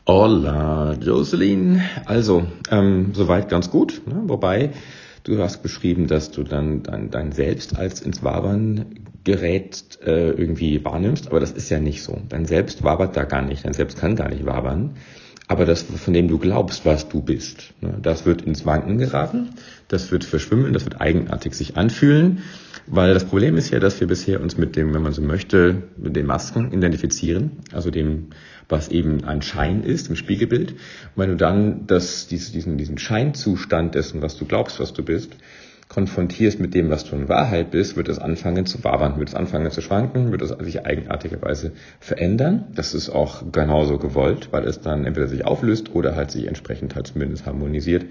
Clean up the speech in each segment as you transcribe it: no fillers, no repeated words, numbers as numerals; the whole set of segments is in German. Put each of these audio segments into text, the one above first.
Hola, Jocelyn. Also, soweit ganz gut, ne? Wobei, du hast beschrieben, dass du dann dein Selbst als ins Wabern gerät irgendwie wahrnimmst, aber das ist ja nicht so. Dein Selbst wabert da gar nicht, dein Selbst kann gar nicht wabern. Aber das, von dem du glaubst, was du bist, ne, das wird ins Wanken geraten, das wird verschwimmen, das wird eigenartig sich anfühlen, weil das Problem ist ja, dass wir bisher uns mit dem, wenn man so möchte, mit den Masken identifizieren, also dem, was eben ein Schein ist, im Spiegelbild. Und wenn du dann diesen Scheinzustand dessen, was du glaubst, was du bist, konfrontierst mit dem, was du in Wahrheit bist, wird es anfangen zu wabern, wird es anfangen zu schwanken, wird es sich eigenartigerweise verändern. Das ist auch genauso gewollt, weil es dann entweder sich auflöst oder halt sich entsprechend halt zumindest harmonisiert.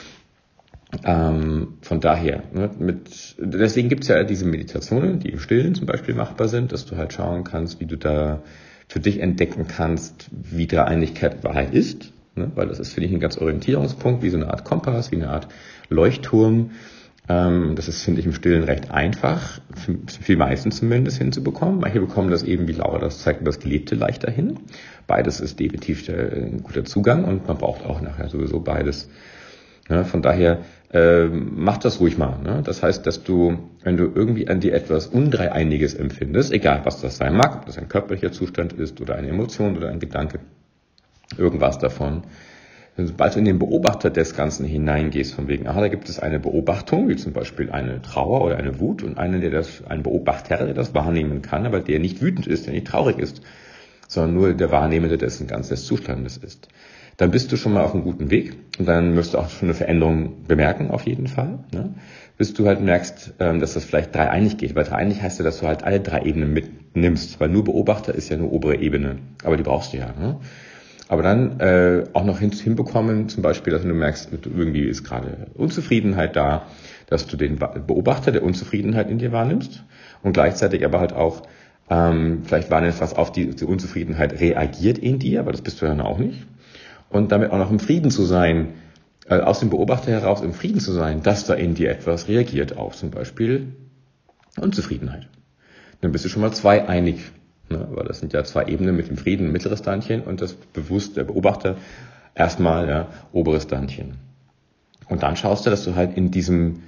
Von daher, ne, deswegen gibt es ja diese Meditationen, die im Stillen zum Beispiel machbar sind, dass du halt schauen kannst, wie du da für dich entdecken kannst, wie Dreieinigkeit Wahrheit ist, ne, weil das ist, finde ich, ein ganz Orientierungspunkt, wie so eine Art Kompass, wie eine Art Leuchtturm. Das ist, finde ich, im Stillen recht einfach, für die meisten zumindest hinzubekommen. Manche bekommen das eben, wie Laura das zeigt, das Gelebte leichter hin. Beides ist definitiv ein guter Zugang und man braucht auch nachher sowieso beides. Ja, von daher mach das ruhig mal. Ne? Das heißt, dass du, wenn du irgendwie an dir etwas Undreieiniges empfindest, egal was das sein mag, ob das ein körperlicher Zustand ist oder eine Emotion oder ein Gedanke, irgendwas davon, sobald du in den Beobachter des Ganzen hineingehst, von wegen, da gibt es eine Beobachtung, wie zum Beispiel eine Trauer oder eine Wut und ein Beobachter, der das wahrnehmen kann, aber der nicht wütend ist, der nicht traurig ist, sondern nur der Wahrnehmende dessen ganz des Zustandes ist. Dann bist du schon mal auf einem guten Weg und dann wirst du auch schon eine Veränderung bemerken, auf jeden Fall. Ne? Bis du halt merkst, dass das vielleicht dreieinig geht, weil dreieinig heißt ja, dass du halt alle drei Ebenen mitnimmst, weil nur Beobachter ist ja nur obere Ebene, aber die brauchst du ja. Ne? Aber dann auch noch hinbekommen, zum Beispiel, dass du merkst, irgendwie ist gerade Unzufriedenheit da, dass du den Beobachter der Unzufriedenheit in dir wahrnimmst und gleichzeitig aber halt auch vielleicht wahrnimmst, was auf die Unzufriedenheit reagiert in dir, aber das bist du dann auch nicht. Und damit auch noch im Frieden zu sein, aus dem Beobachter heraus im Frieden zu sein, dass da in dir etwas reagiert auf zum Beispiel Unzufriedenheit. Dann bist du schon mal zweieinig, ne? Weil das sind ja zwei Ebenen mit dem Frieden, mittleres Dantchen und das bewusst der Beobachter erstmal ja, oberes Dantchen. Und dann schaust du, dass du halt in diesem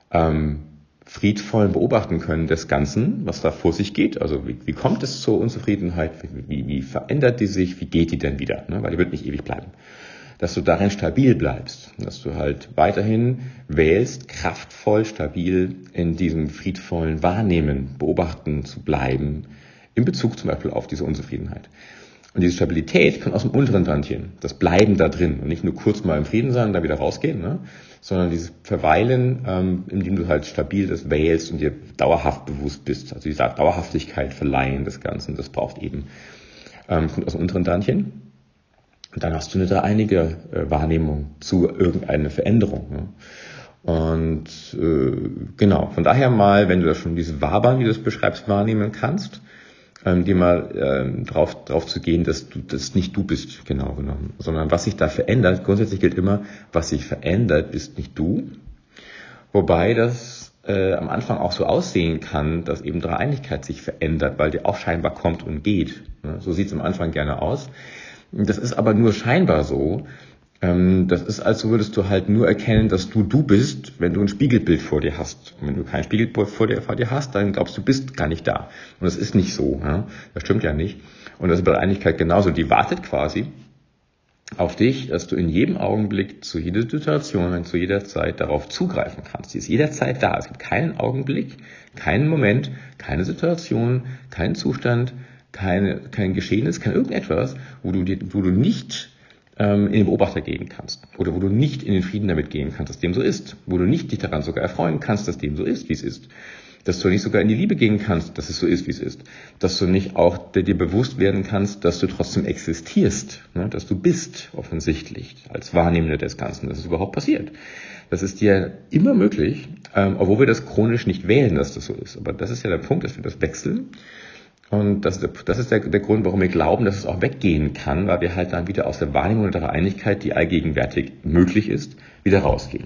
friedvollen Beobachten können des Ganzen, was da vor sich geht. Also wie kommt es zur Unzufriedenheit? Wie verändert die sich? Wie geht die denn wieder? Ne? Weil die wird nicht ewig bleiben. Dass du darin stabil bleibst. Dass du halt weiterhin wählst, kraftvoll, stabil in diesem friedvollen Wahrnehmen, Beobachten zu bleiben, in Bezug zum Beispiel auf diese Unzufriedenheit. Und diese Stabilität kommt aus dem unteren Dantchen. Das Bleiben da drin und nicht nur kurz mal im Frieden sein und dann wieder rausgehen, ne? Sondern dieses Verweilen, indem du halt stabil das wählst und dir dauerhaft bewusst bist. Also diese Dauerhaftigkeit verleihen des Ganzen, das braucht eben, kommt aus dem unteren Dantchen. Und dann hast du eine dreieinige Wahrnehmung zu irgendeiner Veränderung. Ne? Und genau, von daher mal, wenn du das schon dieses Wabern, wie du es beschreibst, wahrnehmen kannst, dir mal drauf zu gehen, dass du das nicht du bist, genau genommen, sondern was sich da verändert. Grundsätzlich gilt immer, was sich verändert, bist nicht du. Wobei das am Anfang auch so aussehen kann, dass eben Dreieinigkeit sich verändert, weil die auch scheinbar kommt und geht. Ne? So sieht es am Anfang gerne aus. Das ist aber nur scheinbar so. Das ist, als würdest du halt nur erkennen, dass du bist, wenn du ein Spiegelbild vor dir hast. Und wenn du kein Spiegelbild vor dir hast, dann glaubst du, bist gar nicht da. Und das ist nicht so. Ja? Das stimmt ja nicht. Und das ist bei der Einigkeit genauso. Die wartet quasi auf dich, dass du in jedem Augenblick, zu jeder Situation und zu jeder Zeit darauf zugreifen kannst. Sie ist jederzeit da. Es gibt keinen Augenblick, keinen Moment, keine Situation, keinen Zustand, kein Geschehnis, kein irgendetwas, wo du nicht in den Beobachter gehen kannst oder wo du nicht in den Frieden damit gehen kannst, dass dem so ist, wo du nicht dich daran sogar erfreuen kannst, dass dem so ist, wie es ist, dass du nicht sogar in die Liebe gehen kannst, dass es so ist, wie es ist, dass du nicht auch dir bewusst werden kannst, dass du trotzdem existierst, ne? Dass du bist offensichtlich als Wahrnehmender des Ganzen, dass es überhaupt passiert. Das ist dir immer möglich, obwohl wir das chronisch nicht wählen, dass das so ist. Aber das ist ja der Punkt, dass wir das wechseln. Und das ist der Grund, warum wir glauben, dass es auch weggehen kann, weil wir halt dann wieder aus der Wahrnehmung der Einigkeit, die allgegenwärtig möglich ist, wieder rausgehen.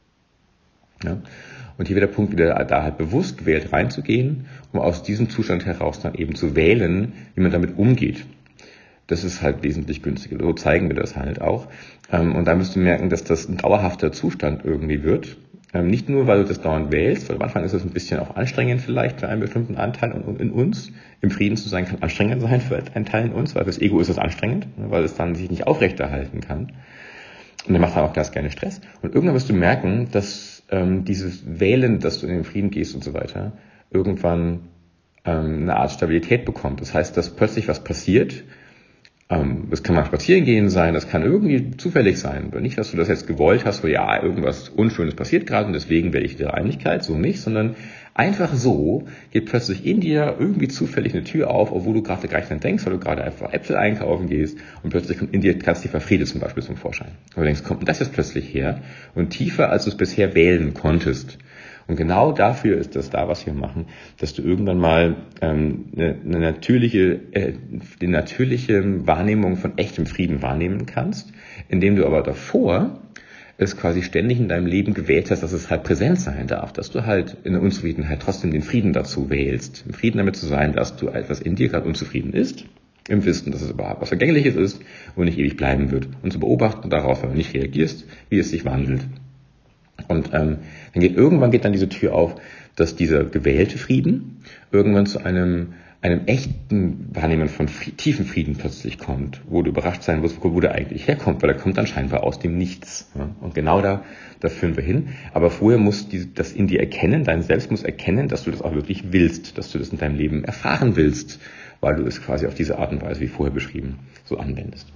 Ja? Und hier wird der Punkt, wieder da halt bewusst gewählt reinzugehen, um aus diesem Zustand heraus dann eben zu wählen, wie man damit umgeht. Das ist halt wesentlich günstiger. So zeigen wir das halt auch. Und da müsst du merken, dass das ein dauerhafter Zustand irgendwie wird. Nicht nur, weil du das dauernd wählst, weil am Anfang ist es ein bisschen auch anstrengend vielleicht für einen bestimmten Anteil in uns. Im Frieden zu sein kann anstrengend sein für einen Teil in uns, weil fürs Ego ist es anstrengend, weil es dann sich nicht aufrechterhalten kann. Und dann macht dann auch ganz gerne Stress. Und irgendwann wirst du merken, dass dieses Wählen, dass du in den Frieden gehst und so weiter, irgendwann eine Art Stabilität bekommt. Das heißt, dass plötzlich was passiert. Das kann mal spazieren gehen sein, das kann irgendwie zufällig sein. Nicht, dass du das jetzt gewollt hast, so ja, irgendwas Unschönes passiert gerade und deswegen werde ich wieder Einigkeit, so nicht, sondern einfach so geht plötzlich in dir irgendwie zufällig eine Tür auf, obwohl du gerade gar nicht dran denkst, weil du gerade einfach Äpfel einkaufen gehst und plötzlich kommt in dir ganz tiefer Friede zum Beispiel zum Vorschein. Und du denkst, kommt denn das jetzt plötzlich her? Und tiefer, als du es bisher wählen konntest. Und genau dafür ist das da, was wir machen, dass du irgendwann mal die natürliche Wahrnehmung von echtem Frieden wahrnehmen kannst, indem du aber davor es quasi ständig in deinem Leben gewählt hast, dass es halt präsent sein darf, dass du halt in der Unzufriedenheit trotzdem den Frieden dazu wählst. Im Frieden damit zu sein, dass du etwas in dir gerade unzufrieden ist, im Wissen, dass es überhaupt was Vergängliches ist und nicht ewig bleiben wird. Und zu beobachten darauf, wenn du nicht reagierst, wie es sich wandelt. Und irgendwann geht dann diese Tür auf, dass dieser gewählte Frieden irgendwann zu einem echten Wahrnehmen von tiefen Frieden plötzlich kommt, wo du überrascht sein wirst, wo der eigentlich herkommt, weil er kommt dann scheinbar aus dem Nichts. Ja? Und genau da führen wir hin. Aber vorher muss das in dir erkennen, dein Selbst muss erkennen, dass du das auch wirklich willst, dass du das in deinem Leben erfahren willst, weil du es quasi auf diese Art und Weise, wie vorher beschrieben, so anwendest.